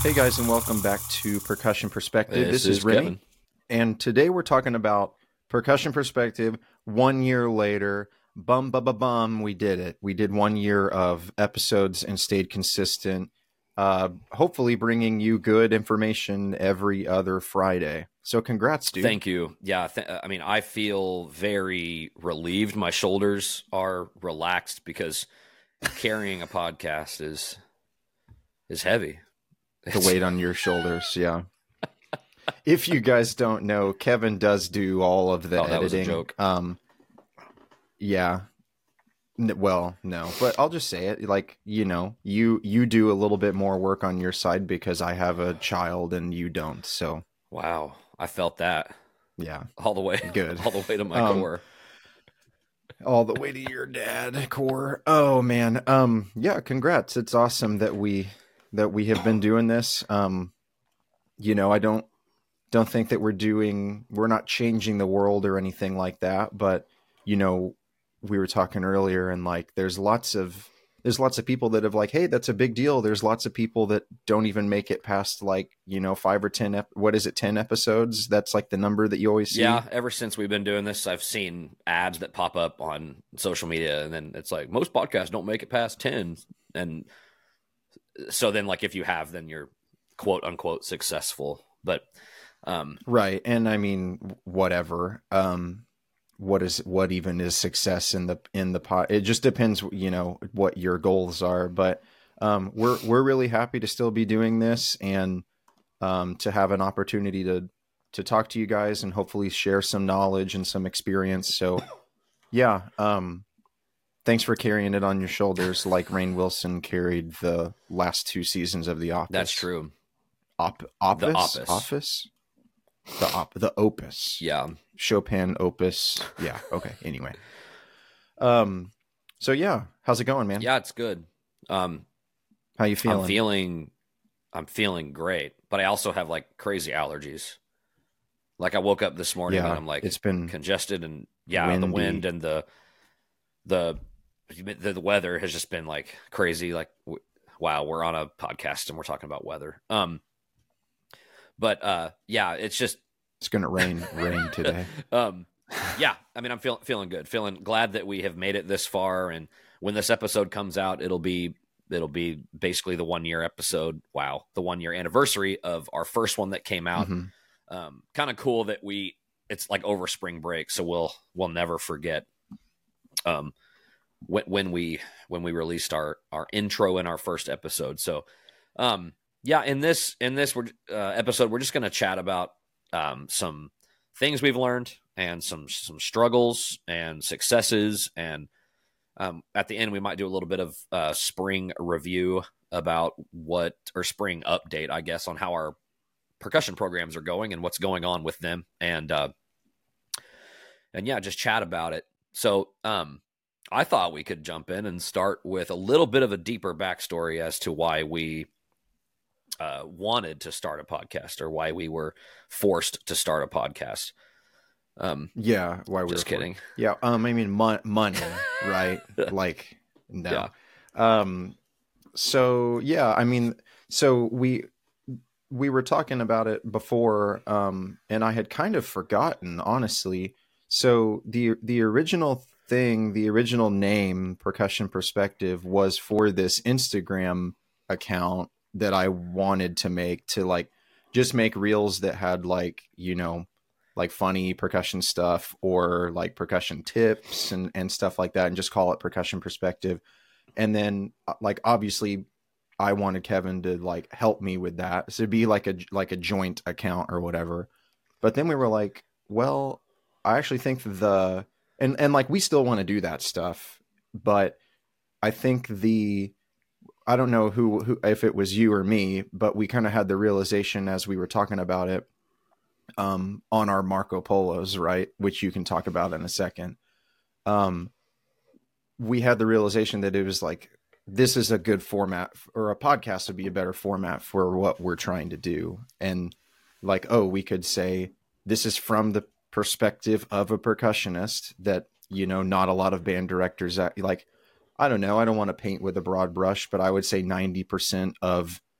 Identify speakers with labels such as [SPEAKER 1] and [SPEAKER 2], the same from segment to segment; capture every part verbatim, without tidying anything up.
[SPEAKER 1] Hey guys, and welcome back to Percussion Perspective.
[SPEAKER 2] This,
[SPEAKER 1] this is,
[SPEAKER 2] is
[SPEAKER 1] Rennie,
[SPEAKER 2] Kevin.
[SPEAKER 1] And today we're talking about Percussion Perspective. One year later, bum bum bum bum, we did it. We did one year of episodes and stayed consistent. Uh, hopefully, bringing you good information every other Friday. So, congrats, dude.
[SPEAKER 2] Thank you. Yeah, th- I mean, I feel very relieved. My shoulders are relaxed because carrying a podcast is is heavy.
[SPEAKER 1] The weight on your shoulders, yeah. If you guys don't know, Kevin does do all of the
[SPEAKER 2] Oh, that was a
[SPEAKER 1] editing.
[SPEAKER 2] joke.
[SPEAKER 1] Um, yeah. N- Well, no, but I'll just say it. Like, you know, you you do a little bit more work on your side because I have a child and you don't. So,
[SPEAKER 2] Wow, I felt that
[SPEAKER 1] yeah,
[SPEAKER 2] all the way,
[SPEAKER 1] good.
[SPEAKER 2] all the way to my
[SPEAKER 1] Um,
[SPEAKER 2] core.
[SPEAKER 1] all the way to your dad core. Oh man. Um, yeah, congrats. It's awesome that we that we have been doing this. Um, you know, I don't don't think that we're doing we're not changing the world or anything like that, but you know, we were talking earlier and like there's lots of there's lots of people that have like, hey, that's a big deal. There's lots of people that don't even make it past like, you know, five or ten ep- what is it, ten episodes? That's like the number that you always see.
[SPEAKER 2] Yeah, ever since we've been doing this, I've seen ads that pop up on social media, and then it's like most podcasts don't make it past ten, and so then like if you have, then you're quote unquote successful. But um,
[SPEAKER 1] Right. And I mean, whatever. Um, what is what even is success in the in the pot? It just depends, you know, what your goals are. But um, we're we're really happy to still be doing this and um, to have an opportunity to to talk to you guys and hopefully share some knowledge and some experience. So, yeah. Um, thanks for carrying it on your shoulders, like Rainn Wilson carried the last two seasons of The Office.
[SPEAKER 2] that's true.
[SPEAKER 1] Op- office,
[SPEAKER 2] The Office.
[SPEAKER 1] office, the op- the Opus.
[SPEAKER 2] Yeah.
[SPEAKER 1] Chopin Opus. Yeah. Okay. Anyway. Um. So yeah, how's it going, man?
[SPEAKER 2] Yeah, it's good. Um,
[SPEAKER 1] How you feeling?
[SPEAKER 2] I'm feeling, I'm feeling great, but I also have like crazy allergies. Like I woke up this morning
[SPEAKER 1] Yeah,
[SPEAKER 2] and I'm like,
[SPEAKER 1] it's been
[SPEAKER 2] congested and yeah,
[SPEAKER 1] windy.
[SPEAKER 2] the wind and the, the, the, the weather has just been like crazy. Like, w- wow, we're on a podcast and we're talking about weather. Um, but uh, yeah, it's just,
[SPEAKER 1] It's gonna rain, rain today.
[SPEAKER 2] um, yeah, I mean, I'm feeling feeling good, feeling glad that we have made it this far. And when this episode comes out, it'll be it'll be basically the one year episode. Wow, the one year anniversary of our first one that came out.
[SPEAKER 1] Mhm.
[SPEAKER 2] Um, kind of cool that we it's like over spring break, so we'll we'll never forget. Um, when when we when we released our our intro in our first episode. So, um, yeah, in this in this we're, uh, episode, we're just going to chat about um, some things we've learned and some some struggles and successes, and um, at the end we might do a little bit of uh, spring review about what or spring update, I guess, on how our percussion programs are going and what's going on with them, and uh, and yeah, just chat about it. So, um, I thought we could jump in and start with a little bit of a deeper backstory as to why we uh, wanted to start a podcast or why we were forced to start a podcast. Um,
[SPEAKER 1] Yeah. Why we
[SPEAKER 2] just
[SPEAKER 1] were
[SPEAKER 2] kidding.
[SPEAKER 1] Yeah. Um. I mean, mon- money, right? Like, no.
[SPEAKER 2] Yeah.
[SPEAKER 1] Um. So yeah. I mean, so we we were talking about it before, um, and I had kind of forgotten, honestly. So the the original thing, the original name, Percussion Perspective, was for this Instagram account that I wanted to make to like just make reels that had like, you know, like funny percussion stuff or like percussion tips and, and stuff like that, and just call it Percussion Perspective. And then uh, like, obviously I wanted Kevin to like help me with that. So it'd be like a, like a joint account or whatever. But then we were like, well, I actually think the, and, and like, we still want to do that stuff, but I think the, I don't know who, who, if it was you or me, but we kind of had the realization as we were talking about it, um, on our Marco Polos, right? Which you can talk about in a second. Um, we had the realization that it was like, this is a good format, or a podcast would be a better format for what we're trying to do. And like, oh, we could say, this is from the perspective of a percussionist that, you know, not a lot of band directors act, like, I don't know, I don't want to paint with a broad brush, but I would say ninety percent of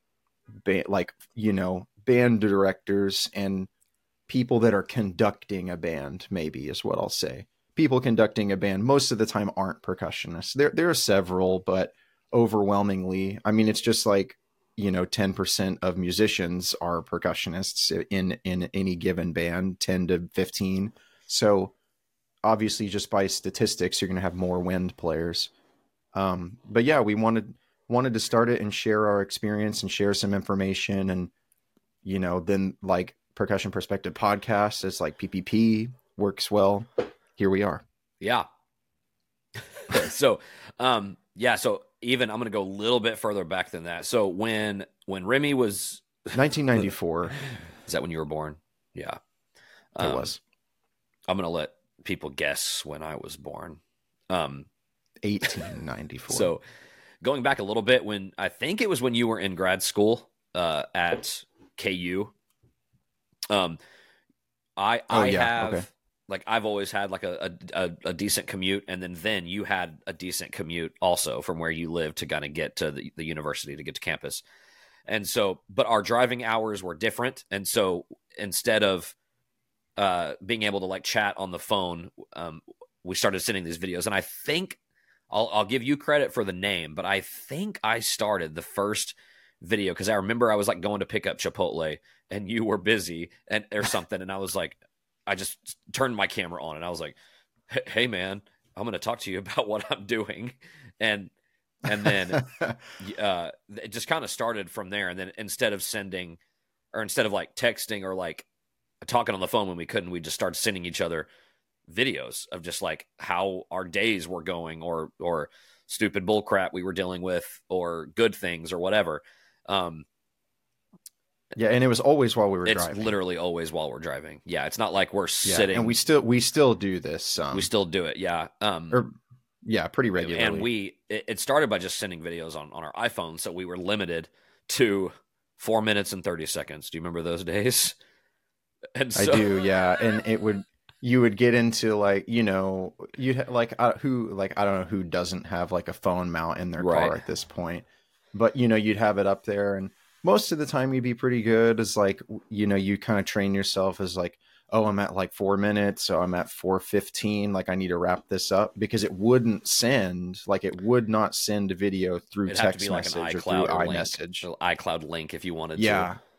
[SPEAKER 1] ba- like, you know, band directors and people that are conducting a band, maybe is what I'll say. People conducting a band most of the time aren't percussionists. There, there are several, but overwhelmingly, I mean, it's just like, you know, ten percent of musicians are percussionists in, in any given band, ten to fifteen. So obviously just by statistics, you're going to have more wind players. Um, but yeah, we wanted, wanted to start it and share our experience and share some information. And, you know, then like Percussion Perspective podcast is like P P P works well. Here we are.
[SPEAKER 2] Yeah. so, um, yeah. So even I'm going to go a little bit further back than that. So when, when Remy was
[SPEAKER 1] nineteen ninety-four,
[SPEAKER 2] is that when you were born? Yeah.
[SPEAKER 1] It um, was.
[SPEAKER 2] I'm going to let people guess when I was born. Um,
[SPEAKER 1] eighteen ninety-four.
[SPEAKER 2] So going back a little bit, when I think it was when you were in grad school, uh, at K U. Um, I,
[SPEAKER 1] oh,
[SPEAKER 2] I
[SPEAKER 1] yeah.
[SPEAKER 2] have,
[SPEAKER 1] okay.
[SPEAKER 2] like, I've always had like a, a, a decent commute. And then, then you had a decent commute also from where you live to kind of get to the, the university, to get to campus. And so, but our driving hours were different. And so instead of, uh, being able to like chat on the phone, um, we started sending these videos. And I think I'll, I'll give you credit for the name, but I think I started the first video because I remember I was like going to pick up Chipotle and you were busy and or something. And I was like, I just turned my camera on and I was like, hey man, I'm going to talk to you about what I'm doing. And, and then, uh, it just kind of started from there. And then instead of sending or instead of like texting or like talking on the phone when we couldn't, we just started sending each other videos of just like how our days were going or, or stupid bull crap we were dealing with or good things or whatever. Um,
[SPEAKER 1] yeah. And it was always while we were
[SPEAKER 2] it's
[SPEAKER 1] driving.
[SPEAKER 2] literally always while we're driving. Yeah. It's not like we're
[SPEAKER 1] yeah,
[SPEAKER 2] sitting
[SPEAKER 1] and we still, we still do this. Um,
[SPEAKER 2] we still do it. Yeah. Um,
[SPEAKER 1] or, yeah, pretty regularly.
[SPEAKER 2] And we, it, it started by just sending videos on, on our iPhone. So we were limited to four minutes and thirty seconds. Do you remember those days? And so,
[SPEAKER 1] I do. Yeah. And it would, you would get into like, you know, you ha- like uh, who, like, I don't know who doesn't have like a phone mount in their
[SPEAKER 2] Right.
[SPEAKER 1] car at this point, but you know, you'd have it up there and most of the time you'd be pretty good as like, you know, you kind of train yourself as like, oh, I'm at like four minutes. So I'm at four fifteen. Like I need to wrap this up because it wouldn't send, like it would not send a video through
[SPEAKER 2] it'd have to
[SPEAKER 1] text
[SPEAKER 2] be like
[SPEAKER 1] message
[SPEAKER 2] an
[SPEAKER 1] or through
[SPEAKER 2] iCloud or
[SPEAKER 1] iMessage.
[SPEAKER 2] link, iCloud link if you wanted
[SPEAKER 1] Yeah.
[SPEAKER 2] to.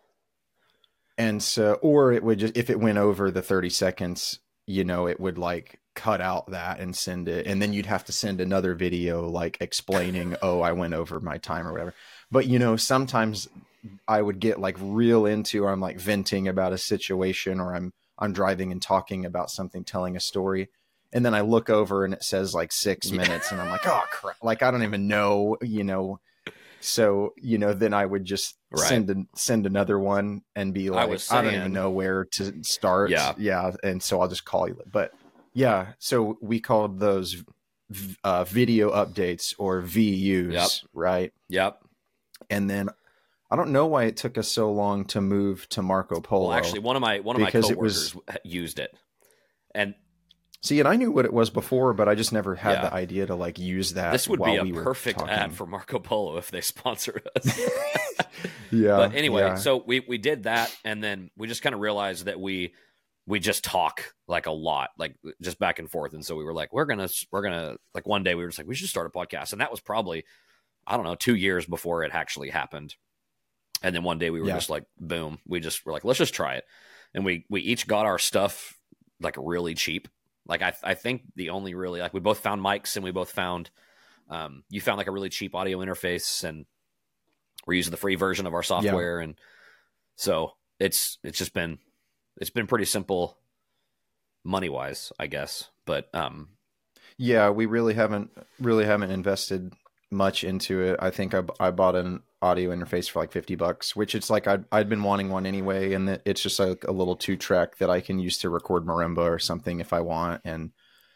[SPEAKER 1] And so, or it would just, if it went over the thirty seconds, you know, it would like cut out that and send it. And then you'd have to send another video, like explaining, oh, I went over my time or whatever. But, you know, sometimes I would get like real into, or I'm like venting about a situation or I'm, I'm driving and talking about something, telling a story. And then I look over and it says like six
[SPEAKER 2] Yeah.
[SPEAKER 1] minutes and I'm like, oh crap. Like, I don't even know, you know. So, you know, then I would just
[SPEAKER 2] Right.
[SPEAKER 1] send an, send another one and be like, I,
[SPEAKER 2] was
[SPEAKER 1] I don't
[SPEAKER 2] saying-
[SPEAKER 1] even know where to start.
[SPEAKER 2] Yeah.
[SPEAKER 1] Yeah. And so I'll just call you. But yeah, so we called those v- uh, video updates or V Us,
[SPEAKER 2] Yep.
[SPEAKER 1] right?
[SPEAKER 2] Yep.
[SPEAKER 1] And then I don't know why it took us so long to move to Marco Polo.
[SPEAKER 2] Well, actually, one of my one of my
[SPEAKER 1] because it
[SPEAKER 2] coworkers
[SPEAKER 1] was-
[SPEAKER 2] used it, and
[SPEAKER 1] See, and I knew what it was before, but I just never had
[SPEAKER 2] Yeah.
[SPEAKER 1] the idea to like use that.
[SPEAKER 2] this would be
[SPEAKER 1] while
[SPEAKER 2] a
[SPEAKER 1] we were
[SPEAKER 2] perfect
[SPEAKER 1] talking.
[SPEAKER 2] ad for Marco Polo if they sponsored us.
[SPEAKER 1] Yeah.
[SPEAKER 2] But anyway,
[SPEAKER 1] yeah.
[SPEAKER 2] so we we did that, and then we just kind of realized that we we just talk like a lot, like just back and forth. And so we were like, we're gonna we're gonna like one day we were just like, we should start a podcast, and that was probably I don't know two years before it actually happened. And then one day we were
[SPEAKER 1] Yeah.
[SPEAKER 2] just like, boom, we just were like, let's just try it, and we we each got our stuff like really cheap. Like I I think the only really like we both found mics and we both found um you found like a really cheap audio interface and we're using the free version of our software. And so it's it's just been it's been pretty simple money wise, I guess. But um
[SPEAKER 1] Yeah, we really haven't really haven't invested much into it. I think I, I bought an audio interface for like fifty bucks, which it's like I'd, I'd been wanting one anyway. And that it's just like a little two track that I can use to record marimba or something if I want. And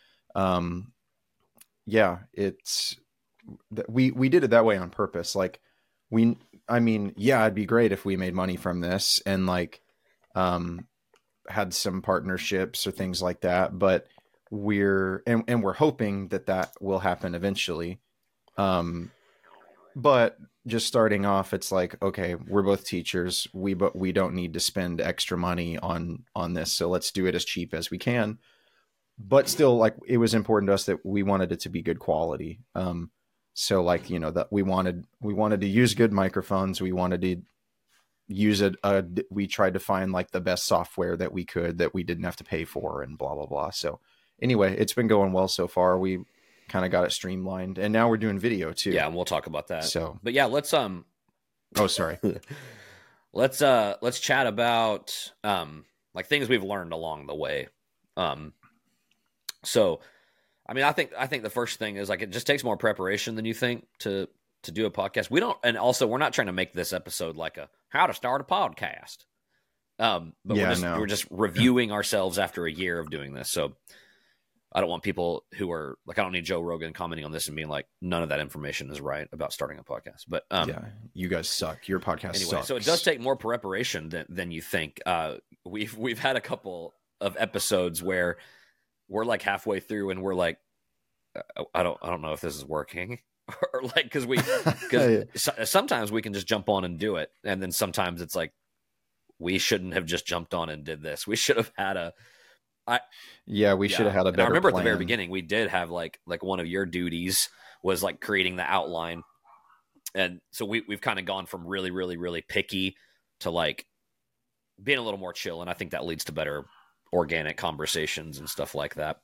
[SPEAKER 1] um, yeah, it's, we, we did it that way on purpose. Like we, I mean, yeah, it'd be great if we made money from this and like, um, had some partnerships or things like that, but we're, and, and we're hoping that that will happen eventually. Um, but just starting off, it's like, okay, we're both teachers. We but we don't need to spend extra money on on this, so let's do it as cheap as we can. But still, like, it was important to us that we wanted it to be good quality. Um, so like, you know, that we wanted we wanted to use good microphones. We wanted to use it. Uh, we tried to find like the best software that we could that we didn't have to pay for, and blah blah blah. So anyway, it's been going well so far. We kind of got it streamlined, and now we're doing video too.
[SPEAKER 2] Yeah, and we'll talk about that.
[SPEAKER 1] So,
[SPEAKER 2] but yeah, let's um.
[SPEAKER 1] Oh, sorry.
[SPEAKER 2] let's uh let's chat about um like things we've learned along the way. Um. So, I mean, I think I think the first thing is like it just takes more preparation than you think to to do a podcast. We don't, and also we're not trying to make this episode like a how to start a podcast. Um, but
[SPEAKER 1] Yeah,
[SPEAKER 2] we're just
[SPEAKER 1] no.
[SPEAKER 2] we're just reviewing ourselves after a year of doing this. So I don't want people who are like, I don't need Joe Rogan commenting on this and being like, none of that information is right about starting a podcast. But um,
[SPEAKER 1] Yeah, you guys suck. Your podcast
[SPEAKER 2] anyway,
[SPEAKER 1] sucks.
[SPEAKER 2] so it does take more preparation than than you think. Uh, we've we've had a couple of episodes where we're like halfway through and we're like, I don't I don't know if this is working. Or like, because we because so, sometimes we can just jump on and do it, and then sometimes it's like we shouldn't have just jumped on and did this. We should have had a. I
[SPEAKER 1] yeah, we
[SPEAKER 2] yeah.
[SPEAKER 1] should have had a
[SPEAKER 2] And
[SPEAKER 1] better.
[SPEAKER 2] I remember
[SPEAKER 1] plan.
[SPEAKER 2] at the very beginning we did have like like one of your duties was like creating the outline, and so we we've kind of gone from really really really picky to like being a little more chill, and I think that leads to better organic conversations and stuff like that.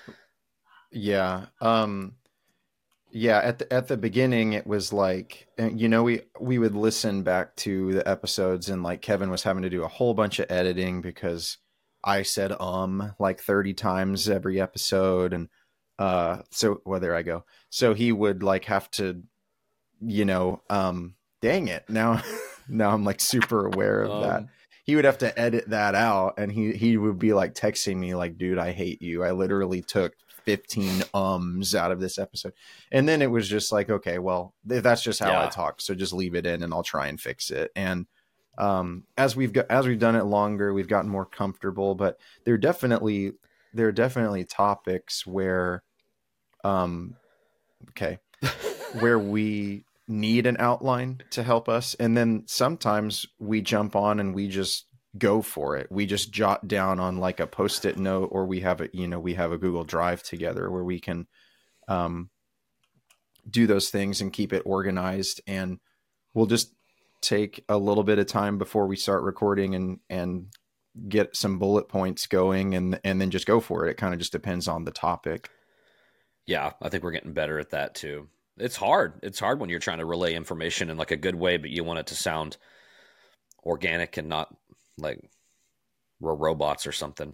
[SPEAKER 1] Yeah. Um. Yeah, at the at the beginning it was like, you know, we we would listen back to the episodes, and like Kevin was having to do a whole bunch of editing because I said um like thirty times every episode, and uh so well, there I go. So he would like have to, you know, um dang it. Now now I'm like super aware of
[SPEAKER 2] Um,
[SPEAKER 1] that. He would have to edit that out, and he he would be like texting me like, dude, I hate you. I literally took fifteen ums out of this episode. And then it was just like, okay, well, that's just how
[SPEAKER 2] Yeah.
[SPEAKER 1] I talk, so just leave it in and I'll try and fix it. And um as we've got as we've done it longer, we've gotten more comfortable, but there definitely there are definitely topics where um okay where we need an outline to help us, and then sometimes we jump on and we just go for it. We just jot down on like a post-it note, or we have a you know we have a Google Drive together where we can um do those things and keep it organized, and we'll just take a little bit of time before we start recording and and get some bullet points going, and and then just go for it. It kind of just depends on the topic.
[SPEAKER 2] Yeah, I think we're getting better at that too. It's hard. It's hard when you're trying to relay information in like a good way, but you want it to sound organic and not like we're robots or something.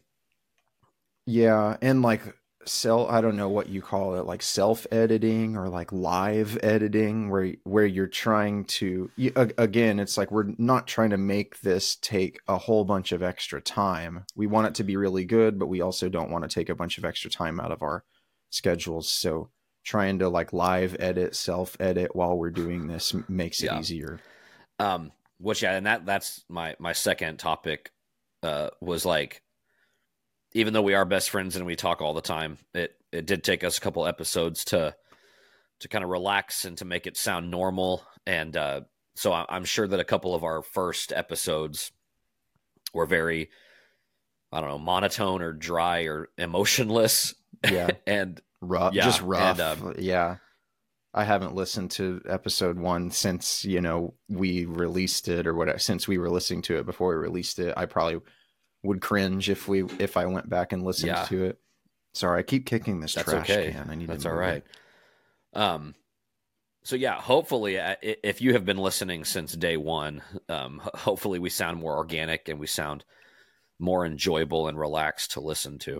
[SPEAKER 1] Yeah, and like sell I don't know what you call it, like self-editing or like live editing, where where you're trying to you, again, it's like we're not trying to make this take a whole bunch of extra time. We want it to be really good, but we also don't want to take a bunch of extra time out of our schedules. So trying to like live edit, self-edit while we're doing this makes it
[SPEAKER 2] Yeah.
[SPEAKER 1] easier.
[SPEAKER 2] Um, which yeah, and that that's my my second topic uh, was like, even though we are best friends and we talk all the time, it it did take us a couple episodes to to kind of relax and to make it sound normal. And uh, so I, I'm sure that a couple of our first episodes were very, I don't know, monotone or dry or emotionless.
[SPEAKER 1] Yeah.
[SPEAKER 2] and
[SPEAKER 1] rough,
[SPEAKER 2] Yeah,
[SPEAKER 1] just rough.
[SPEAKER 2] and, um,
[SPEAKER 1] yeah. I haven't listened to episode one since, you know, we released it or whatever, since we were listening to it before we released it. I probably would cringe if we, if I went back and listened
[SPEAKER 2] Yeah.
[SPEAKER 1] to it. Sorry, I keep kicking this
[SPEAKER 2] That's
[SPEAKER 1] trash
[SPEAKER 2] okay.
[SPEAKER 1] can. I need
[SPEAKER 2] That's
[SPEAKER 1] to
[SPEAKER 2] all
[SPEAKER 1] move
[SPEAKER 2] right.
[SPEAKER 1] it.
[SPEAKER 2] Um, so yeah, hopefully, uh, i- if you have been listening since day one, um, ho- hopefully we sound more organic and we sound more enjoyable and relaxed to listen to.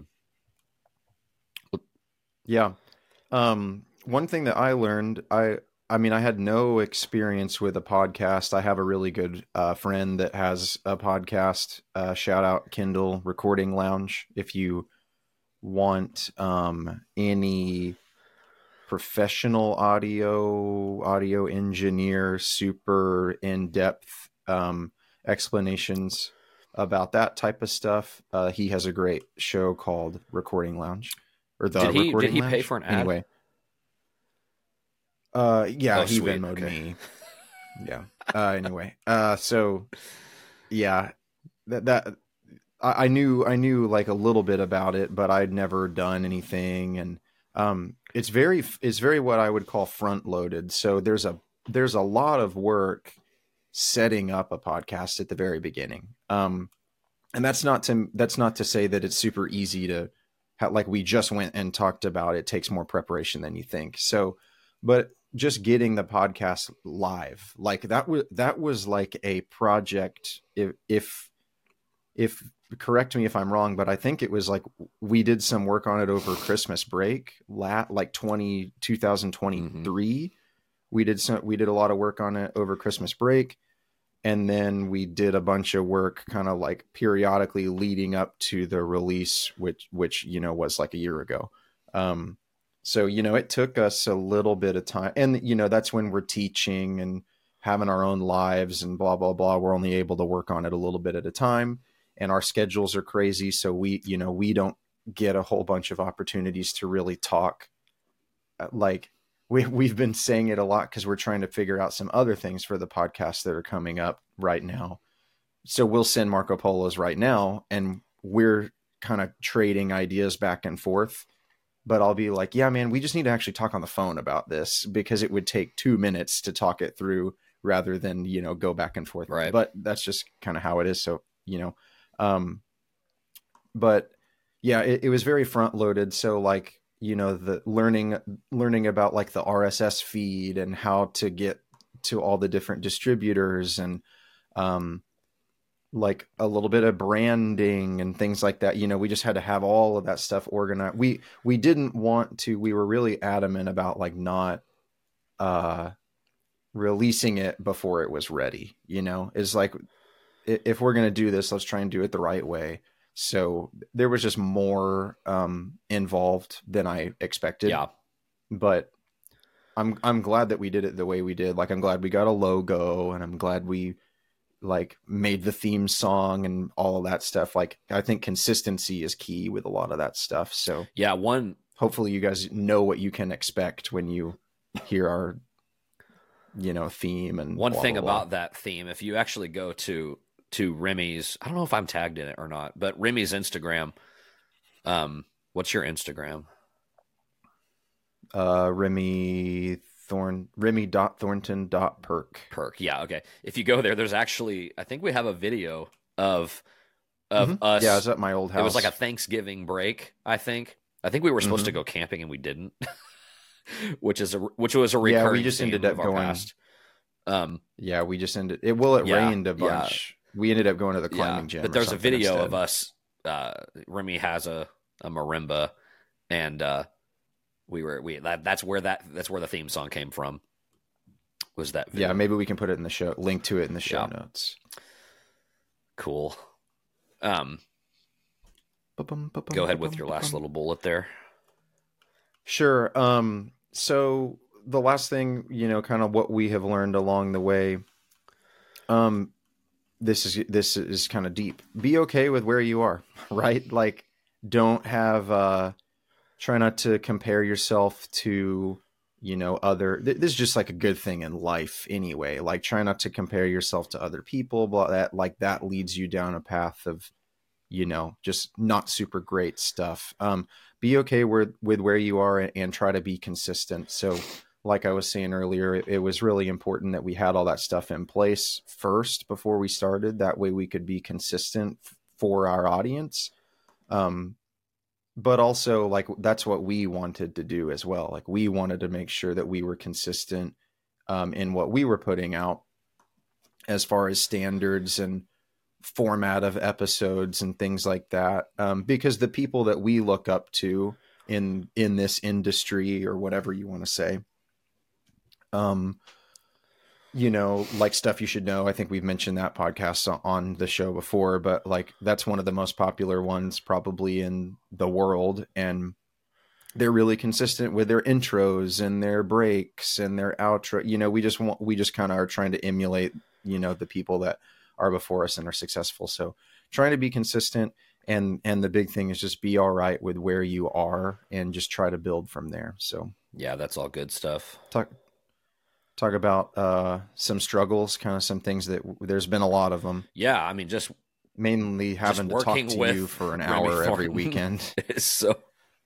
[SPEAKER 1] Yeah. Um, one thing that I learned, I, I mean, I had no experience with a podcast. I have a really good uh, friend that has a podcast. Uh, shout out Kindle Recording Lounge. If you want um, any professional audio, audio engineer, super in-depth um, explanations about that type of stuff, uh, he has a great show called Recording Lounge. Or the
[SPEAKER 2] Did he-
[SPEAKER 1] Recording
[SPEAKER 2] did he
[SPEAKER 1] Lounge.
[SPEAKER 2] pay for an ad?
[SPEAKER 1] Anyway. Uh, yeah,
[SPEAKER 2] Oh,
[SPEAKER 1] he
[SPEAKER 2] sweet.
[SPEAKER 1] Venmo'd
[SPEAKER 2] Okay.
[SPEAKER 1] me. Yeah. Uh, anyway, uh, so yeah, that that I, I knew I knew like a little bit about it, but I'd never done anything, and um, it's very it's very what I would call front loaded. So there's a there's a lot of work setting up a podcast at the very beginning. Um, and that's not to that's not to say that it's super easy to like we just went and talked about. It takes more preparation than you think. So, but just getting the podcast live, like that was that was like a project. If if if correct me if I'm wrong, but I think it was like we did some work on it over Christmas break, lat like twenty, twenty twenty-three. Mm-hmm. We did some we did a lot of work on it over Christmas break. And then we did a bunch of work kind of like periodically leading up to the release, which, which, you know, was like a year ago. Um, so, you know, it took us a little bit of time. And, you know, that's when we're teaching and having our own lives and blah, blah, blah. We're only able to work on it a little bit at a time. And our schedules are crazy. So we, you know, we don't get a whole bunch of opportunities to really talk like, We, we've been saying it a lot because we're trying to figure out some other things for the podcasts that are coming up right now. So we'll send Marco Polos right now and we're kind of trading ideas back and forth. But I'll be like, yeah, man, we just need to actually talk on the phone about this because it would take two minutes to talk it through rather than, you know, go back and forth.
[SPEAKER 2] Right.
[SPEAKER 1] But that's just kind of how it is. So, you know, um, but yeah, it, it was very front loaded. So like, you know, the learning, learning about like the R S S feed and how to get to all the different distributors and, um, like a little bit of branding and things like that. You know, we just had to have all of that stuff organized. We, we didn't want to, we were really adamant about like not, uh, releasing it before it was ready, you know, is like, if we're going to do this, let's try and do it the right way. So there was just more um, involved than I expected.
[SPEAKER 2] Yeah.
[SPEAKER 1] But I'm I'm glad that we did it the way we did. Like I'm glad we got a logo and I'm glad we like made the theme song and all of that stuff. Like I think consistency is key with a lot of that stuff. So
[SPEAKER 2] yeah, one
[SPEAKER 1] hopefully you guys know what you can expect when you hear our you know theme and
[SPEAKER 2] one
[SPEAKER 1] blah,
[SPEAKER 2] thing
[SPEAKER 1] blah, blah.
[SPEAKER 2] about that theme, if you actually go to to Remy's, I don't know if I'm tagged in it or not, but Remy's Instagram. Um, what's your Instagram?
[SPEAKER 1] Uh, Remy Thorn, Remy dot Thornton dot perk.
[SPEAKER 2] Perk. Yeah. Okay. If you go there, there's actually, I think we have a video of, of
[SPEAKER 1] mm-hmm.
[SPEAKER 2] us.
[SPEAKER 1] Yeah. I was at my old house.
[SPEAKER 2] It was like a Thanksgiving break. I think, I think we were supposed
[SPEAKER 1] mm-hmm.
[SPEAKER 2] to go camping and we didn't, which is a, which was a recurring
[SPEAKER 1] yeah, we just ended up going,
[SPEAKER 2] past. Um,
[SPEAKER 1] yeah, we just ended it. Well, it
[SPEAKER 2] yeah,
[SPEAKER 1] rained a bunch. Yeah. We ended up going to the climbing
[SPEAKER 2] yeah,
[SPEAKER 1] gym.
[SPEAKER 2] But there's a video
[SPEAKER 1] instead.
[SPEAKER 2] of us. Uh, Remy has a, a marimba, and uh, we were we that, that's where that that's where the theme song came from. Was that video.
[SPEAKER 1] Yeah, maybe we can put it in the show, link to it in the show
[SPEAKER 2] yeah.
[SPEAKER 1] notes.
[SPEAKER 2] Cool. Um, go ahead with your last little bullet there.
[SPEAKER 1] Sure. Um, so the last thing, you know, kind of what we have learned along the way. Um, this is this is kind of deep. Be okay with where you are, right? Like, don't have. Uh, try not to compare yourself to. You know, other, this is just like a good thing in life anyway. Like try not to compare yourself to other people, but that like that leads you down a path of, you know, just not super great stuff. Um, be okay with, with where you are and, and try to be consistent. So like I was saying earlier, it, it was really important that we had all that stuff in place first before we started. That way we could be consistent f- for our audience. Um, But also, like, that's what we wanted to do as well. Like, we wanted to make sure that we were consistent um, in what we were putting out as far as standards and format of episodes and things like that. Um, because the people that we look up to in in this industry or whatever you want to say, um, you know, like Stuff You Should Know. I think we've mentioned that podcast on the show before, but like that's one of the most popular ones probably in the world. And they're really consistent with their intros and their breaks and their outro. You know, we just want, we just kind of are trying to emulate, you know, the people that are before us and are successful. So trying to be consistent. And, and the big thing is just be all right with where you are and just try to build from there. So
[SPEAKER 2] yeah, that's all good stuff.
[SPEAKER 1] Talk. talk about uh, some struggles, kind of some things that there's been a lot of them.
[SPEAKER 2] Yeah, I mean, just
[SPEAKER 1] mainly having
[SPEAKER 2] just
[SPEAKER 1] to talk to you for an hour every weekend.
[SPEAKER 2] so,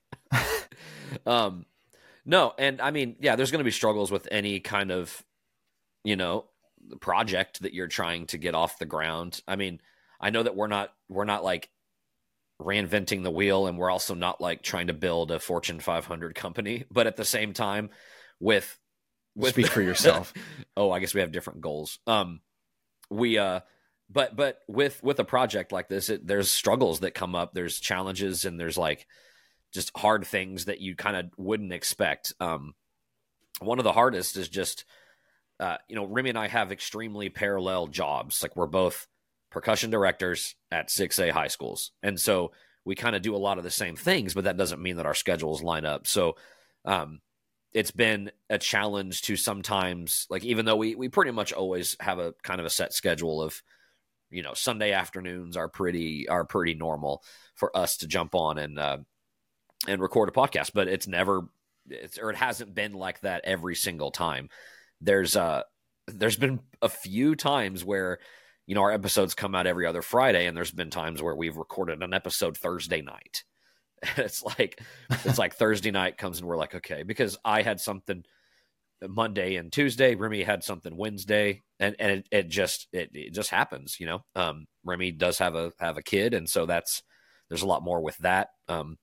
[SPEAKER 2] um, no, and I mean, yeah, there's going to be struggles with any kind of, you know, project that you're trying to get off the ground. I mean, I know that we're not we're not like reinventing the wheel, and we're also not like trying to build a Fortune five hundred company, but at the same time, with with
[SPEAKER 1] speak for yourself.
[SPEAKER 2] Oh, I guess we have different goals. Um, we uh, but but with with a project like this, it, there's struggles that come up. There's challenges, and there's like just hard things that you kind of wouldn't expect. Um, one of the hardest is just, uh, you know, Remy and I have extremely parallel jobs. Like we're both percussion directors at six A high schools. And so we kind of do a lot of the same things, but that doesn't mean that our schedules line up. So um, it's been a challenge to sometimes, like, even though we, we pretty much always have a kind of a set schedule of, you know, Sunday afternoons are pretty, are pretty normal for us to jump on and, uh, and record a podcast, but it's never, it's, or it hasn't been like that every single time. There's uh there's been a few times where, you know, our episodes come out every other Friday, and there's been times where we've recorded an episode Thursday night. It's like, it's like Thursday night comes and we're like, okay, because I had something Monday and Tuesday, Remy had something Wednesday, and, and it, it just, it, it just happens, you know. Um, Remy does have a, have a kid. And so that's, there's a lot more with that. Um,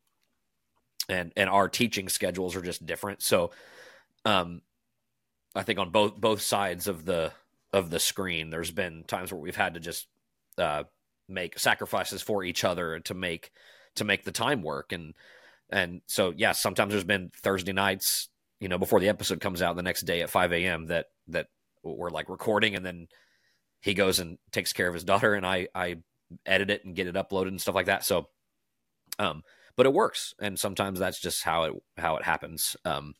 [SPEAKER 2] and, and our teaching schedules are just different. So, um, I think on both, both sides of the, of the screen, there's been times where we've had to just, uh, make sacrifices for each other to make, to make the time work. And, and so, yeah, sometimes there's been Thursday nights, you know, before the episode comes out the next day at five a.m. that, that we're like recording, and then he goes and takes care of his daughter, and I, I edit it and get it uploaded and stuff like that. So, um, but it works. And sometimes that's just how it, how it happens. Um,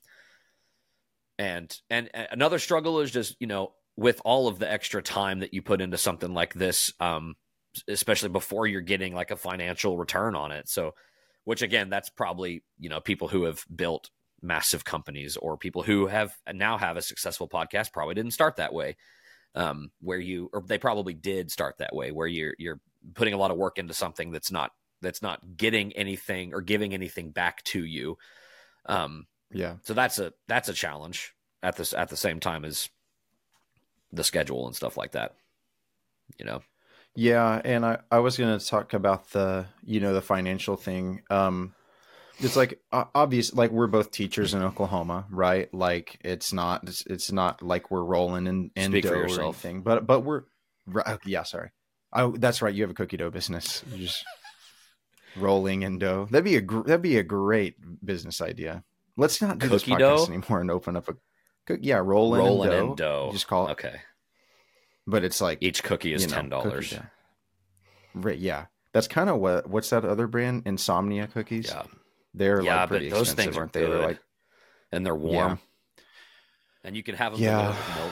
[SPEAKER 2] and, and another struggle is just, you know, with all of the extra time that you put into something like this, um, especially before you're getting like a financial return on it. So, which again, that's probably, you know, people who have built massive companies, or people who have now have a successful podcast probably didn't start that way. Um, where you, or they probably did start that way, where you're, you're putting a lot of work into something that's not, that's not getting anything or giving anything back to you. Um,
[SPEAKER 1] yeah.
[SPEAKER 2] So that's a, that's a challenge at this, at the same time as the schedule and stuff like that, you know?
[SPEAKER 1] Yeah. And I, I was going to talk about the, you know, the financial thing. Um, it's like uh, obvious, like we're both teachers in Oklahoma, right? Like it's not, it's, it's not like we're rolling in, in
[SPEAKER 2] Speak
[SPEAKER 1] dough
[SPEAKER 2] for
[SPEAKER 1] or
[SPEAKER 2] yourself.
[SPEAKER 1] anything, but, but we're, right, yeah, sorry. I, that's right. You have a cookie dough business. You just rolling in dough. That'd be a, gr- that'd be a great business idea. Let's not do
[SPEAKER 2] Cookie
[SPEAKER 1] this podcast
[SPEAKER 2] dough
[SPEAKER 1] anymore and open up a cook. Yeah. Rolling,
[SPEAKER 2] rolling
[SPEAKER 1] in dough.
[SPEAKER 2] in dough.
[SPEAKER 1] Just call it.
[SPEAKER 2] Okay.
[SPEAKER 1] But it's like
[SPEAKER 2] Each cookie is
[SPEAKER 1] you know,
[SPEAKER 2] ten dollars.
[SPEAKER 1] cookie dough. Right. Yeah. That's kind of what, what's that other brand? Insomnia cookies.
[SPEAKER 2] Yeah.
[SPEAKER 1] They're
[SPEAKER 2] Yeah,
[SPEAKER 1] like pretty
[SPEAKER 2] but those
[SPEAKER 1] expensive,
[SPEAKER 2] things are
[SPEAKER 1] aren't they? They're
[SPEAKER 2] good.
[SPEAKER 1] like,
[SPEAKER 2] And they're warm. And you can have them
[SPEAKER 1] Yeah.
[SPEAKER 2] with milk.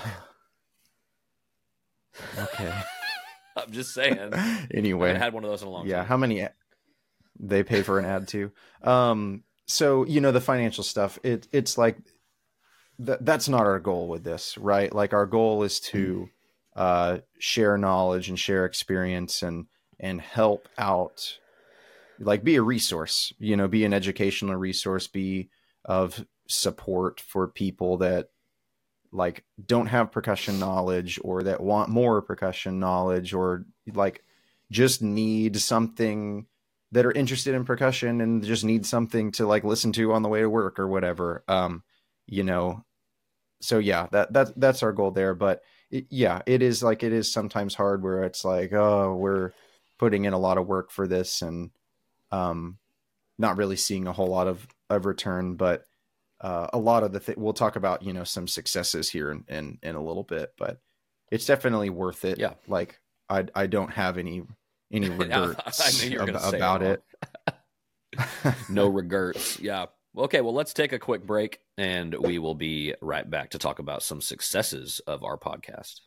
[SPEAKER 1] okay.
[SPEAKER 2] I'm just saying. I
[SPEAKER 1] Anyway,
[SPEAKER 2] haven't had one of those in a long
[SPEAKER 1] yeah.
[SPEAKER 2] time.
[SPEAKER 1] How many they pay for an ad too? Um, so, you know, the financial stuff, it it's like, th- that's not our goal with this, right? Like our goal is to uh, share knowledge and share experience and, and help out, like be a resource, you know, be an educational resource, be of support for people that like don't have percussion knowledge, or that want more percussion knowledge, or like just need something, that are interested in percussion and just need something to like listen to on the way to work or whatever. Um, you know, so yeah, that, that, that's our goal there. But it, yeah, it is like, it is sometimes hard where it's like, oh, we're putting in a lot of work for this and, um, not really seeing a whole lot of, of return, but, uh, a lot of the th- we'll talk about, you know, some successes here in, in, in a little bit, but it's definitely worth it.
[SPEAKER 2] Yeah.
[SPEAKER 1] Like I, I don't have any, any regrets
[SPEAKER 2] I knew you were gonna
[SPEAKER 1] ab-
[SPEAKER 2] say
[SPEAKER 1] about
[SPEAKER 2] it
[SPEAKER 1] it.
[SPEAKER 2] No regrets. Yeah. Okay, well, let's take a quick break, and we will be right back to talk about some successes of our podcast.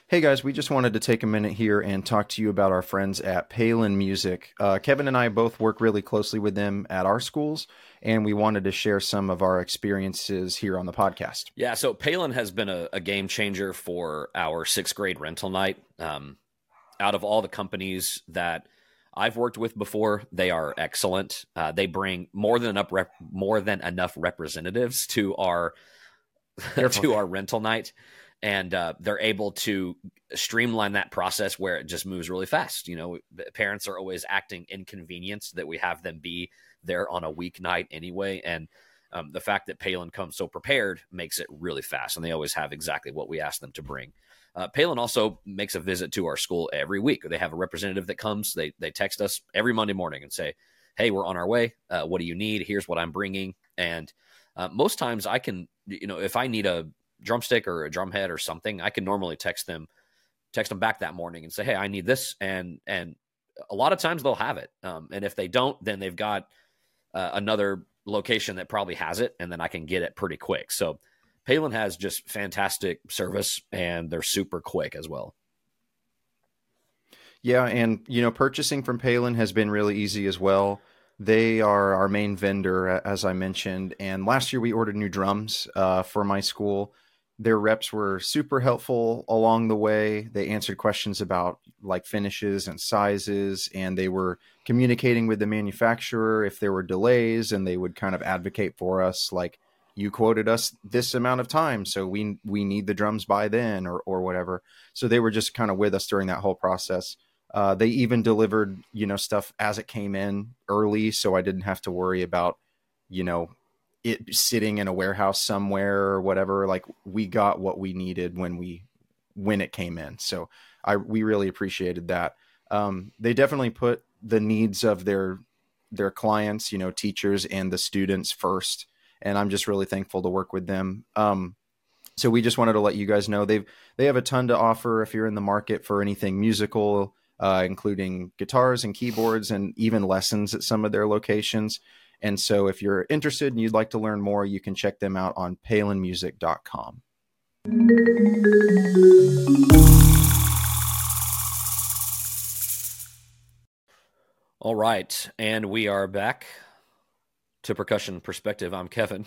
[SPEAKER 1] Hey guys, we just wanted to take a minute here and talk to you about our friends at Palin Music. Uh, Kevin and I both work really closely with them at our schools, and we wanted to share some of our experiences here on the podcast.
[SPEAKER 2] Yeah, so Palin has been a, a game changer for our sixth grade rental night. Um, out of all the companies that I've worked with before, they are excellent. Uh, they bring more than enough rep- more than enough representatives to our to our rental night. And uh, they're able to streamline that process where it just moves really fast. You know, parents are always acting inconvenienced that we have them be there on a weeknight anyway. And um, the fact that Palin comes so prepared makes it really fast. And they always have exactly what we ask them to bring. Uh, Palin also makes a visit to our school every week. They have a representative that comes. They they text us every Monday morning and say, hey, we're on our way. Uh, what do you need? Here's what I'm bringing. And uh, most times I can, you know, if I need a drumstick or a drum head or something, I can normally text them, text them back that morning and say, hey, I need this. And, and a lot of times they'll have it. Um, and if they don't, then they've got uh, another location that probably has it, and then I can get it pretty quick. So Palin has just fantastic service, and they're super quick as well.
[SPEAKER 1] Yeah. And, you know, purchasing from Palin has been really easy as well. They are our main vendor, as I mentioned. And last year we ordered new drums uh, for my school. Their reps were super helpful along the way. They answered questions about like finishes and sizes, and they were communicating with the manufacturer if there were delays, and they would kind of advocate for us, like, you quoted us this amount of time, so we we need the drums by then, or or whatever. So they were just kind of with us during that whole process. Uh, they even delivered, you know, stuff as it came in early, so I didn't have to worry about, you know, it sitting in a warehouse somewhere or whatever. Like, we got what we needed when we when it came in. So I we really appreciated that. Um, they definitely put the needs of their their clients, you know, teachers and the students first. And I'm just really thankful to work with them. Um, so we just wanted to let you guys know they've they have a ton to offer if you're in the market for anything musical, uh, including guitars and keyboards, and even lessons at some of their locations. And so if you're interested and you'd like to learn more, you can check them out on palin music dot com.
[SPEAKER 2] All right. And we are back to Percussion Perspective. I'm Kevin.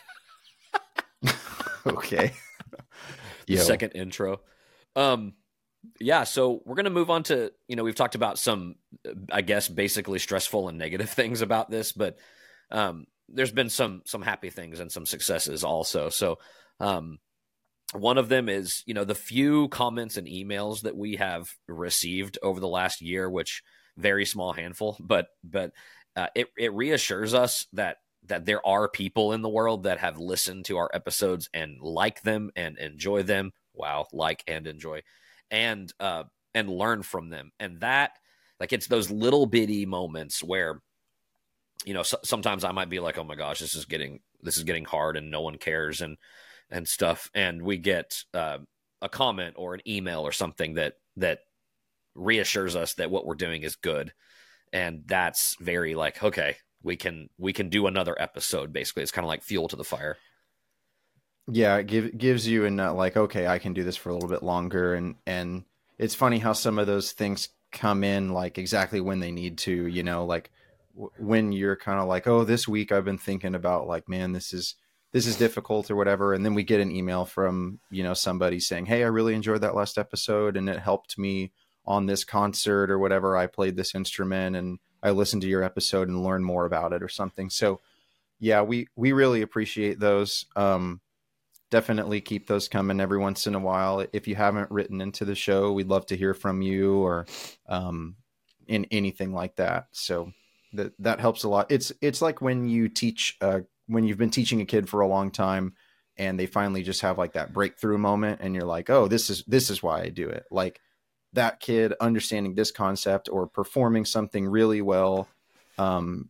[SPEAKER 1] Okay.
[SPEAKER 2] The second intro. Um, yeah, so we're going to move on to, you know, we've talked about some, I guess, basically stressful and negative things about this, but um, there's been some some happy things and some successes also. So um, one of them is, you know, the few comments and emails that we have received over the last year, which very small handful, but but uh, it it reassures us that that there are people in the world that have listened to our episodes and like them and enjoy them. Wow, like and enjoy, and uh, and learn from them. And that, like, it's those little bitty moments where, you know, so, sometimes I might be like, oh my gosh, this is getting this is getting hard and no one cares and and stuff. And we get uh, a comment or an email or something that that reassures us that what we're doing is good. And that's very like, okay, we can we can do another episode. Basically, it's kind of like fuel to the fire.
[SPEAKER 1] Yeah, it give, gives you and uh, like, okay, I can do this for a little bit longer. And and it's funny how some of those things come in like exactly when they need to, you know, like w- when you're kind of like, oh, this week I've been thinking about like, man, this is this is difficult or whatever. And then we get an email from, you know, somebody saying, hey, I really enjoyed that last episode and it helped me on this concert or whatever. I played this instrument and I listened to your episode and learned more about it or something. So yeah, we, we really appreciate those. Um, definitely keep those coming every once in a while. If you haven't written into the show, we'd love to hear from you, or um, in anything like that. So that, that helps a lot. It's, it's like when you teach, uh, when you've been teaching a kid for a long time and they finally just have like that breakthrough moment and you're like, oh, this is, this is why I do it. Like that kid understanding this concept or performing something really well. Um,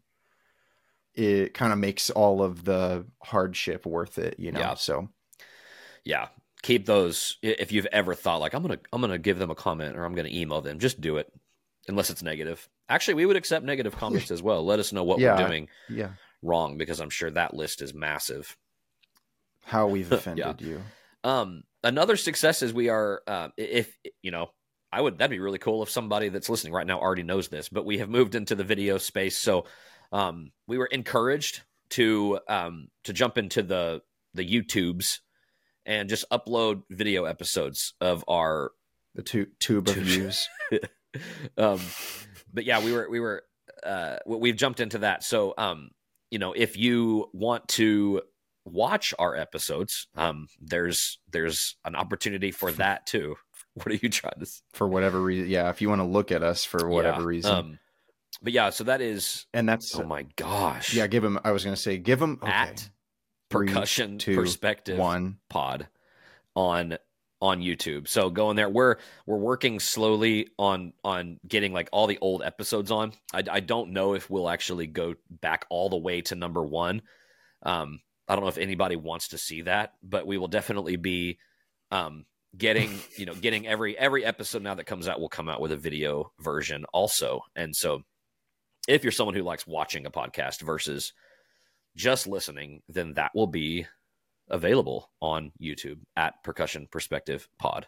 [SPEAKER 1] it kind of makes all of the hardship worth it, you know?
[SPEAKER 2] Yeah.
[SPEAKER 1] So
[SPEAKER 2] yeah, keep those. If you've ever thought like, I'm going to, I'm going to give them a comment or I'm going to email them, just do it. Unless it's negative. Actually, we would accept negative comments as well. Let us know what
[SPEAKER 1] yeah,
[SPEAKER 2] we're doing
[SPEAKER 1] yeah.
[SPEAKER 2] wrong, because I'm sure that list is massive.
[SPEAKER 1] How we've offended
[SPEAKER 2] yeah.
[SPEAKER 1] you.
[SPEAKER 2] Um, another success is we are, uh, if, you know, I would, that'd be really cool if somebody that's listening right now already knows this, but we have moved into the video space. So um, we were encouraged to, um, to jump into the, the YouTubes and just upload video episodes of our,
[SPEAKER 1] the tu- tube of views.
[SPEAKER 2] um, but yeah, we were, we were, uh, we've jumped into that. So, um, you know, if you want to watch our episodes, um, there's, there's an opportunity for that too. What are you trying to say?
[SPEAKER 1] For whatever reason. Yeah. If you want to look at us for whatever
[SPEAKER 2] Yeah,
[SPEAKER 1] reason.
[SPEAKER 2] Um, but yeah, so that is,
[SPEAKER 1] and that's,
[SPEAKER 2] oh my gosh.
[SPEAKER 1] Yeah. Give him, I was going to say, give him okay.
[SPEAKER 2] At Percussion
[SPEAKER 1] Three, two,
[SPEAKER 2] Perspective
[SPEAKER 1] one.
[SPEAKER 2] Pod on, on YouTube. So go in there. We're, we're working slowly on, on getting like all the old episodes on. I, I don't know if we'll actually go back all the way to number one. Um, I don't know if anybody wants to see that, but we will definitely be, um, getting, you know, getting every, every episode now that comes out will come out with a video version also. And so if you're someone who likes watching a podcast versus just listening, then that will be available on YouTube at Percussion Perspective Pod.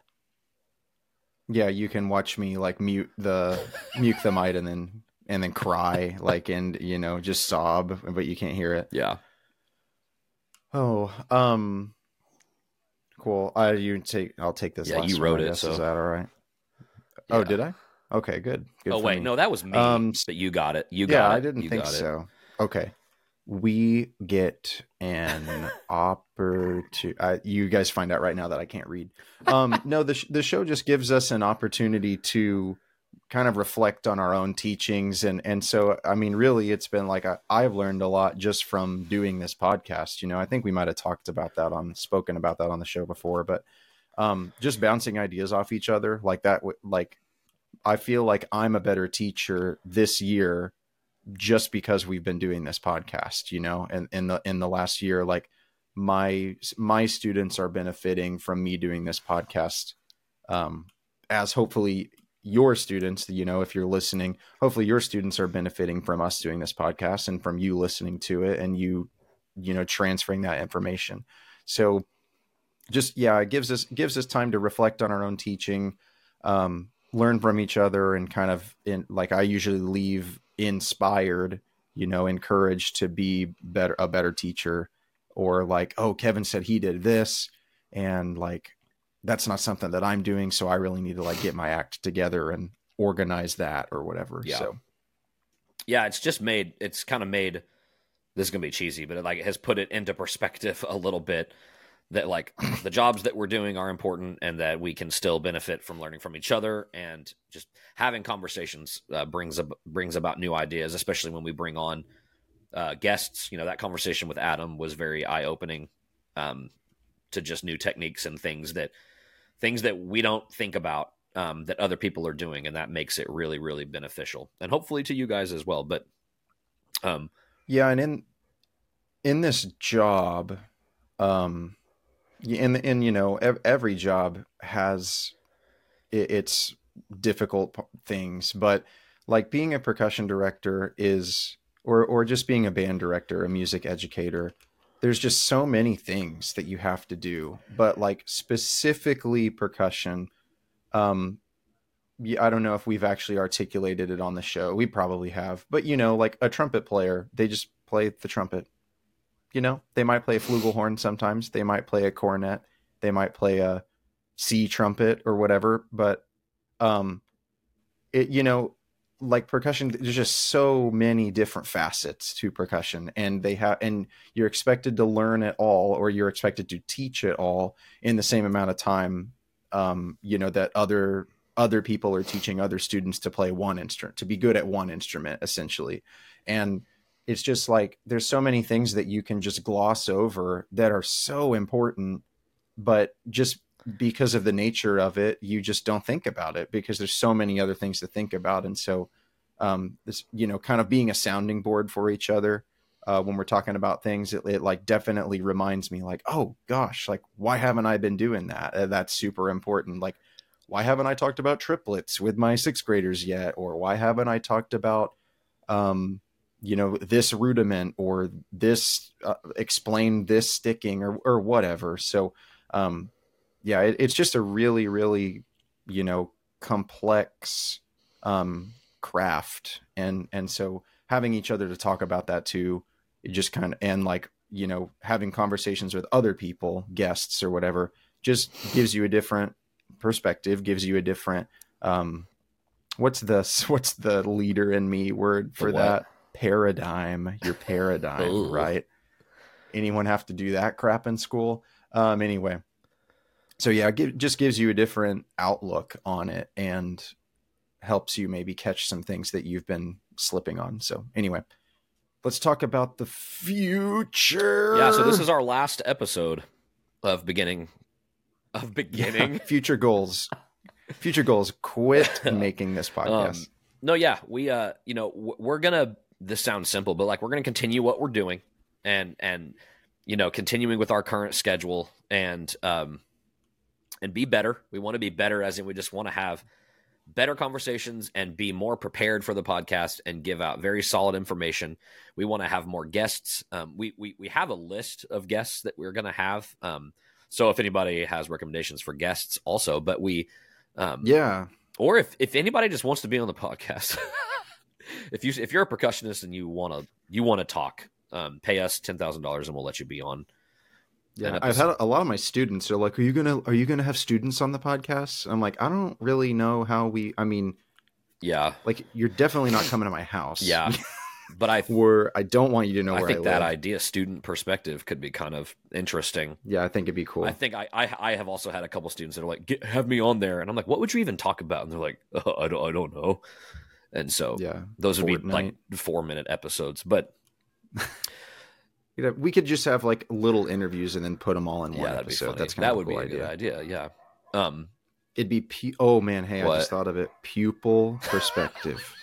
[SPEAKER 1] Yeah, you can watch me like mute the mute the mic and then and then cry like and you know just sob, but you can't hear it.
[SPEAKER 2] Yeah.
[SPEAKER 1] Oh, um, cool. I you take. I'll take this.
[SPEAKER 2] Yeah,
[SPEAKER 1] last
[SPEAKER 2] you wrote
[SPEAKER 1] one, I
[SPEAKER 2] it.
[SPEAKER 1] guess.
[SPEAKER 2] So
[SPEAKER 1] Is that all right?
[SPEAKER 2] yeah.
[SPEAKER 1] Oh, did I? Okay, good. good
[SPEAKER 2] oh
[SPEAKER 1] for
[SPEAKER 2] wait,
[SPEAKER 1] me.
[SPEAKER 2] no, that was me.
[SPEAKER 1] Um,
[SPEAKER 2] but you got it. You
[SPEAKER 1] yeah,
[SPEAKER 2] got it.
[SPEAKER 1] I didn't
[SPEAKER 2] you
[SPEAKER 1] think
[SPEAKER 2] got
[SPEAKER 1] so. Okay. We get an opportunity. Uh, you guys find out right now that I can't read. Um, no, the sh- the show just gives us an opportunity to kind of reflect on our own teachings, and and so I mean, really, it's been like I, I've learned a lot just from doing this podcast. You know, I think we might have talked about that on spoken about that on the show before, but um, just bouncing ideas off each other like that. W- like I feel like I'm a better teacher this year just because we've been doing this podcast, you know, and in the, in the last year, like my, my students are benefiting from me doing this podcast. Um, as hopefully your students, you know, if you're listening, hopefully your students are benefiting from us doing this podcast and from you listening to it and you, you know, transferring that information. So just, yeah, it gives us, gives us time to reflect on our own teaching, um, learn from each other and kind of in like, I usually leave inspired, you know, encouraged to be better, a better teacher, or like, oh, Kevin said he did this. And like, that's not something that I'm doing. So I really need to like get my act together and organize that or whatever.
[SPEAKER 2] Yeah.
[SPEAKER 1] So
[SPEAKER 2] yeah, it's just made, it's kind of made, this is going to be cheesy, but it like it has put it into perspective a little bit that like the jobs that we're doing are important and that we can still benefit from learning from each other, and just having conversations uh, brings up, brings about new ideas, especially when we bring on uh, guests. You know, that conversation with Adam was very eye opening um, to just new techniques and things that, things that we don't think about um, that other people are doing. And that makes it really, really beneficial, and hopefully to you guys as well. But um,
[SPEAKER 1] yeah. And in, in this job, um, and, and, you know, every job has its difficult things, but like being a percussion director is, or, or just being a band director, a music educator, there's just so many things that you have to do, but like specifically percussion. Um, yeah, I don't know if we've actually articulated it on the show. We probably have, but you know, like a trumpet player, they just play the trumpet. You know, they might play a flugelhorn sometimes. They might play a cornet. They might play a C trumpet or whatever. But, um, it, you know, like percussion, there's just so many different facets to percussion, and they have, and you're expected to learn it all, or you're expected to teach it all in the same amount of time. Um, you know, that other, other people are teaching other students to play one instrument, to be good at one instrument, essentially. And it's just like, there's so many things that you can just gloss over that are so important, but just because of the nature of it, you just don't think about it because there's so many other things to think about. And so, um, this, you know, kind of being a sounding board for each other, uh, when we're talking about things, it, it like definitely reminds me like, oh gosh, like, why haven't I been doing that? Uh, that's super important. Like, why haven't I talked about triplets with my sixth graders yet? Or why haven't I talked about, um, you know, this rudiment or this, uh, explain this sticking or, or whatever. So, um, yeah, it, it's just a really, really, you know, complex um, craft. And, and so having each other to talk about that too, it just kind of, and like, you know, having conversations with other people, guests or whatever, just gives you a different perspective, gives you a different, um, what's the, what's the leader in me word for that? Paradigm, your paradigm, right? Anyone have to do that crap in school? Um, anyway. So yeah, it just gives you a different outlook on it and helps you maybe catch some things that you've been slipping on. So anyway, let's talk about the future.
[SPEAKER 2] Yeah, so this is our last episode of beginning of beginning
[SPEAKER 1] yeah, future goals. Future goals. Quit making this podcast.
[SPEAKER 2] Um, no, yeah, we uh, you know, we're gonna. This sounds simple, but like we're gonna continue what we're doing, and and you know, continuing with our current schedule, and um, and be better. We want to be better, as in we just want to have better conversations and be more prepared for the podcast and give out very solid information. We want to have more guests. Um, we, we, we have a list of guests that we're going to have. Um, so if anybody has recommendations for guests also, but we, um,
[SPEAKER 1] yeah.
[SPEAKER 2] Or if, if anybody just wants to be on the podcast, if you, if you're a percussionist and you want to, you want to talk, um, pay us ten thousand dollars and we'll let you be on.
[SPEAKER 1] Yeah, I've had a lot of my students are like, "Are you gonna Are you gonna have students on the podcast?" I'm like, I don't really know how we. I mean,
[SPEAKER 2] yeah,
[SPEAKER 1] like you're definitely not coming to my house.
[SPEAKER 2] Yeah, but I
[SPEAKER 1] or I don't want you to know.
[SPEAKER 2] I
[SPEAKER 1] where
[SPEAKER 2] think
[SPEAKER 1] I
[SPEAKER 2] that
[SPEAKER 1] live.
[SPEAKER 2] idea, student perspective, could be kind of interesting.
[SPEAKER 1] Yeah, I think it'd be cool.
[SPEAKER 2] I think I I, I have also had a couple students that are like, Get, "Have me on there," and I'm like, "What would you even talk about?" And they're like, oh, "I don't I don't know." And so
[SPEAKER 1] yeah,
[SPEAKER 2] those would
[SPEAKER 1] Fortnite.
[SPEAKER 2] be like four minute episodes, but.
[SPEAKER 1] You know, we could just have like little interviews and then put them all in one
[SPEAKER 2] yeah, that'd
[SPEAKER 1] episode.
[SPEAKER 2] Be funny.
[SPEAKER 1] That's kind
[SPEAKER 2] that
[SPEAKER 1] of
[SPEAKER 2] would
[SPEAKER 1] a cool
[SPEAKER 2] be a
[SPEAKER 1] idea.
[SPEAKER 2] good idea. Yeah. Um,
[SPEAKER 1] It'd be pu- oh man, hey,
[SPEAKER 2] what?
[SPEAKER 1] I just thought of it. Pupil perspective,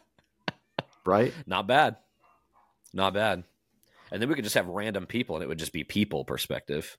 [SPEAKER 1] right?
[SPEAKER 2] Not bad, not bad. And then we could just have random people, and it would just be people perspective.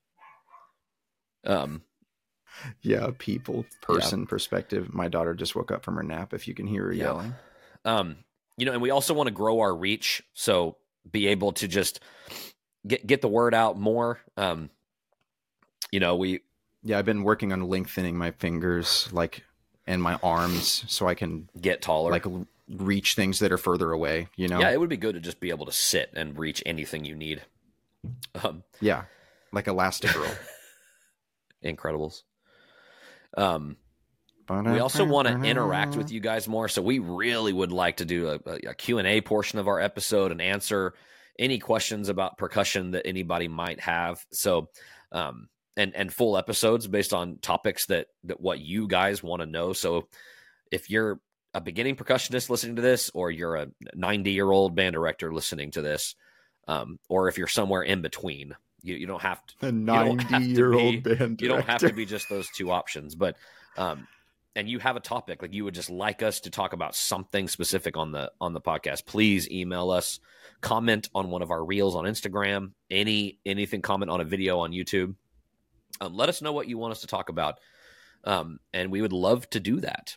[SPEAKER 2] Um,
[SPEAKER 1] yeah, people person
[SPEAKER 2] yeah.
[SPEAKER 1] perspective. My daughter just woke up from her nap. If you can hear her
[SPEAKER 2] yeah.
[SPEAKER 1] yelling,
[SPEAKER 2] um, you know, and we also want to grow our reach, so be able to just get get the word out more. Um, you know, we
[SPEAKER 1] yeah, I've been working on lengthening my fingers, like, and my arms, so I can
[SPEAKER 2] get taller,
[SPEAKER 1] like reach things that are further away. You know,
[SPEAKER 2] yeah, it would be good to just be able to sit and reach anything you need. Um,
[SPEAKER 1] yeah, like Elastigirl,
[SPEAKER 2] Incredibles. Um. We also want to interact with you guys more, so we really would like to do a, a Q and A portion of our episode and answer any questions about percussion that anybody might have. So, um, and and full episodes based on topics that that what you guys want to know. So, if you're a beginning percussionist listening to this, or you're a ninety year old band director listening to this, um, or if you're somewhere in between, you, you don't have to.
[SPEAKER 1] A ninety year old band director.
[SPEAKER 2] You don't have to be just those two options, but. Um, and you have a topic, like you would just like us to talk about something specific on the on the podcast, please email us, comment on one of our reels on Instagram, any anything, comment on a video on YouTube. Um, let us know what you want us to talk about, um, and we would love to do that.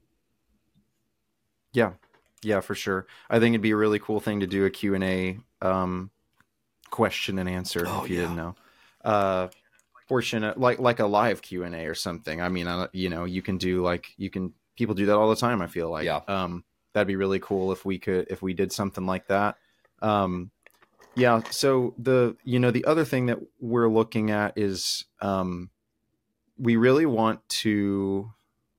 [SPEAKER 1] Yeah, yeah, for sure. I think it'd be a really cool thing to do a Q and A um, question and answer,
[SPEAKER 2] oh,
[SPEAKER 1] if you
[SPEAKER 2] yeah.
[SPEAKER 1] didn't know. Uh, portion like like a live Q and A or something. I mean, uh, you know, you can do like you can people do that all the time. I feel like
[SPEAKER 2] yeah.
[SPEAKER 1] um, that'd be really cool if we could if we did something like that. Um, yeah. So the you know the other thing that we're looking at is um, we really want to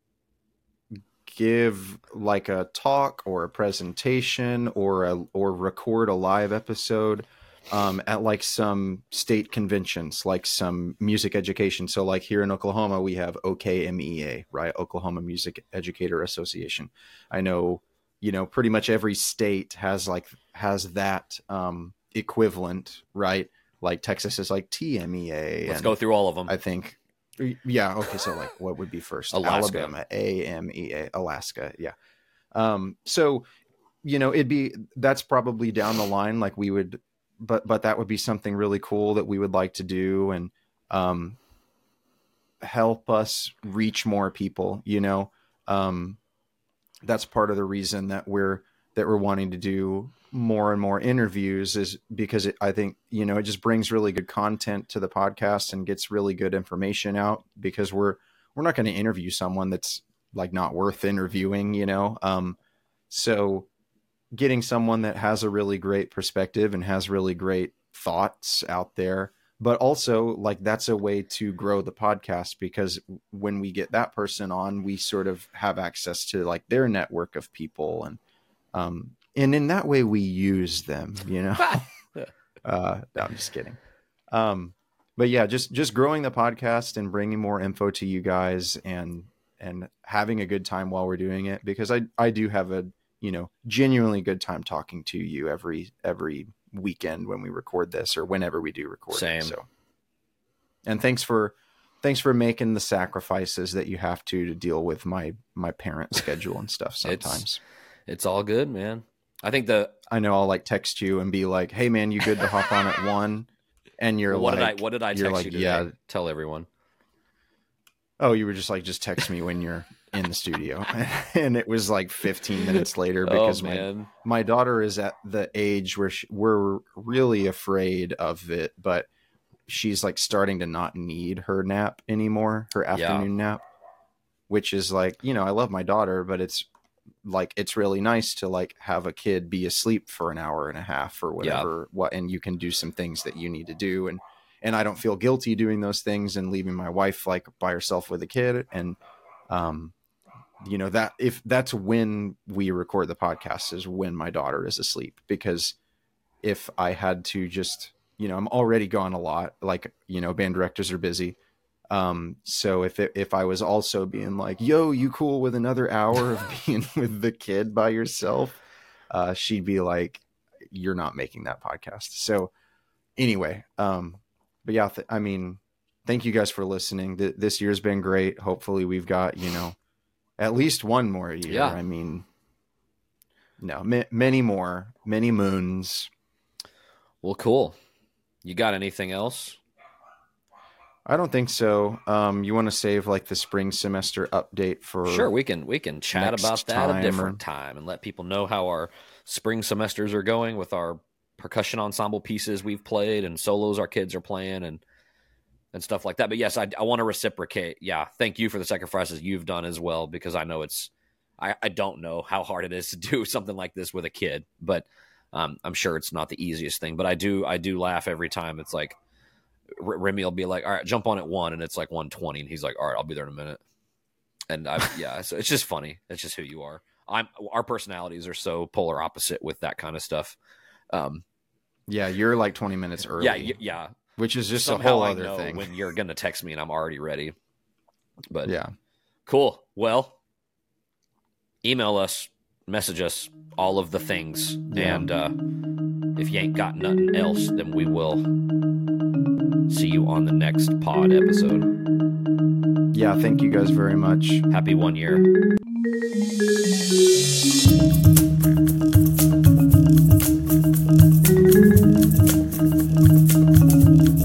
[SPEAKER 1] give like a talk or a presentation or a or record a live episode um, at like some state conventions, like some music education. So like here in Oklahoma, we have O K M E A, right? Oklahoma Music Educator Association. I know, you know, pretty much every state has like, has that um, equivalent, right? Like Texas is like T M E A.
[SPEAKER 2] Let's go through all of them.
[SPEAKER 1] I think. Yeah. Okay. So like what would be first?
[SPEAKER 2] Alaska.
[SPEAKER 1] Alabama, A M E A, Alaska. Yeah. Um, so, you know, it'd be, that's probably down the line. Like we would, but, but that would be something really cool that we would like to do and, um, help us reach more people, you know? Um, that's part of the reason that we're, that we're wanting to do more and more interviews is because it, I think, you know, it just brings really good content to the podcast and gets really good information out, because we're, we're not going to interview someone that's like not worth interviewing, you know? Um, so getting someone that has a really great perspective and has really great thoughts out there, but also like that's a way to grow the podcast, because when we get that person on, we sort of have access to like their network of people, and, um, and in that way we use them, you know? uh, no, I'm just kidding. Um, but yeah, just, just growing the podcast and bringing more info to you guys, and, and having a good time while we're doing it, because I, I do have a, you know, genuinely good time talking to you every, every weekend when we record this, or whenever we do record.
[SPEAKER 2] Same.
[SPEAKER 1] It, so, and thanks for, thanks for making the sacrifices that you have to, to deal with my, my parent schedule and stuff sometimes.
[SPEAKER 2] It's, it's all good, man. I think the,
[SPEAKER 1] I know I'll like text you and be like, hey man, you good to hop on at one? And you're
[SPEAKER 2] what
[SPEAKER 1] like,
[SPEAKER 2] did I, what did I text
[SPEAKER 1] like,
[SPEAKER 2] you today?
[SPEAKER 1] Yeah.
[SPEAKER 2] Tell everyone.
[SPEAKER 1] Oh, you were just like, just text me when you're in the studio. And it was like fifteen minutes later, because
[SPEAKER 2] oh,
[SPEAKER 1] my, my daughter is at the age where she, we're really afraid of it, but she's like starting to not need her nap anymore, her afternoon yeah. nap, which is like, you know, I love my daughter, but it's like, it's really nice to like have a kid be asleep for an hour and a half or whatever, yeah. what, and you can do some things that you need to do. And, and I don't feel guilty doing those things and leaving my wife like by herself with a kid. And, um, you know, that if that's when we record the podcast, is when my daughter is asleep, because if I had to just, you know, I'm already gone a lot, like, you know, band directors are busy. Um, so if it, if I was also being like, yo, you cool with another hour of being with the kid by yourself? Uh, she'd be like, you're not making that podcast. So anyway, um, but yeah, th- I mean, thank you guys for listening. Th- this year's been great. Hopefully we've got, you know, at least one more year.
[SPEAKER 2] Yeah.
[SPEAKER 1] I mean, no, ma- many more, many moons.
[SPEAKER 2] Well, cool. You got anything else?
[SPEAKER 1] I don't think so. Um, you want to save like the spring semester update for?
[SPEAKER 2] Sure, we can we can chat about that a different
[SPEAKER 1] or...
[SPEAKER 2] time and let people know how our spring semesters are going with our percussion ensemble pieces we've played and solos our kids are playing and and stuff like that. But yes, I, I want to reciprocate. Yeah, thank you for the sacrifices you've done as well, because I know it's I, I don't know how hard it is to do something like this with a kid, but um, I'm sure it's not the easiest thing. But I do I do laugh every time. It's like R- Remy will be like, all right, jump on at one, and it's like one twenty, and he's like, all right, I'll be there in a minute. And I, yeah, so it's just funny. It's just who you are. I'm our personalities are so polar opposite with that kind of stuff. Um,
[SPEAKER 1] yeah, you're like twenty minutes early.
[SPEAKER 2] Yeah, y- yeah,
[SPEAKER 1] which is just
[SPEAKER 2] Somehow
[SPEAKER 1] a whole
[SPEAKER 2] I
[SPEAKER 1] other
[SPEAKER 2] know
[SPEAKER 1] thing.
[SPEAKER 2] When you're gonna text me and I'm already ready. But
[SPEAKER 1] yeah,
[SPEAKER 2] cool. Well, email us, message us, all of the things,
[SPEAKER 1] yeah.
[SPEAKER 2] and uh, if you ain't got nothing else, then we will see you on the next pod episode.
[SPEAKER 1] Yeah, thank you guys very much.
[SPEAKER 2] Happy one year.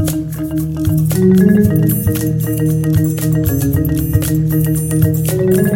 [SPEAKER 3] Thank you.